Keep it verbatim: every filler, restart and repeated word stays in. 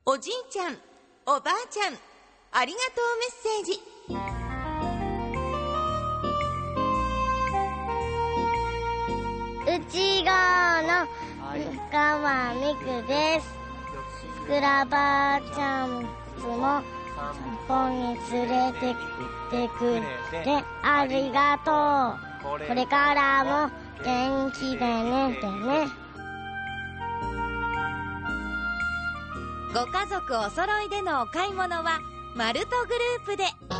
おじいちゃん、おばあちゃん、ありがとうメッセージ。 内側の深間みくです。ふくらばあちゃんいつも散歩に連れてってくれてありがとう。これからも元気でねってね。 ご家族お揃いでのお買い物はマルトグループで。